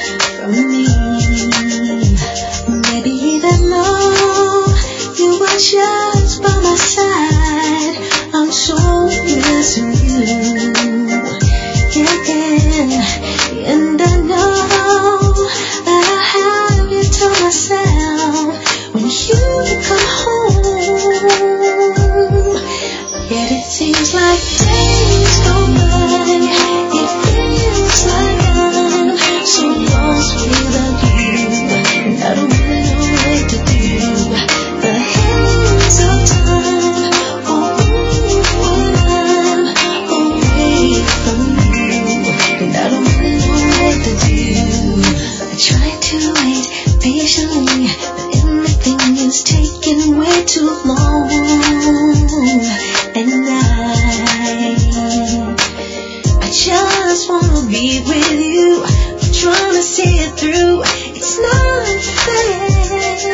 from me. Maybe even though you were just by my side, I'm so missing you. Yeah, and I know that I have you to myself when you come home. Yet it seems like days go by. It feels like I'm so lost without you, and I don't really know what to do. The hands of time won't move when I'm away from you, and I don't really know what to do. I try to wait patiently, but everything is taking way too long. And I just wanna be with you. I'm trying to see it through. It's not fair.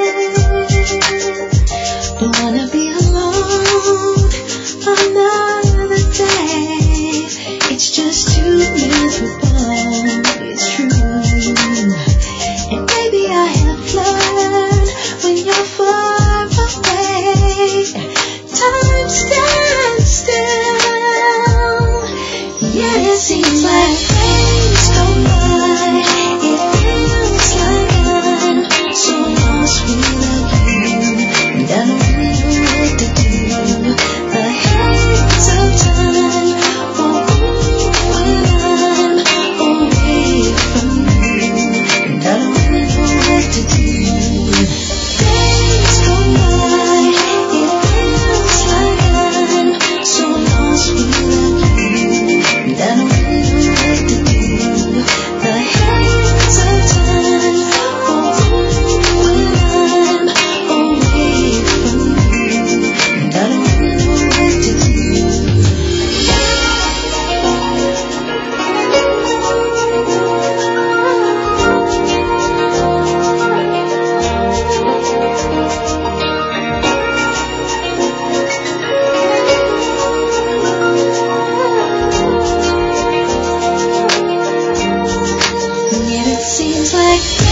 Don't wanna be alone another day. It's just too miserable. It's true. And maybe I have learned when you're far away, time stands still. Yeah, it seems like days go by. It feels like I'm so lost without you, and I don't really know what to do. The hands of time won't move when I'm away from you, and I don't really know what to do. Days go by. It feels like I'm so lost without you, and I don't really know what to do. The hands of time won't move when I'm away from you, and I don't really know what to do. Yet it seems like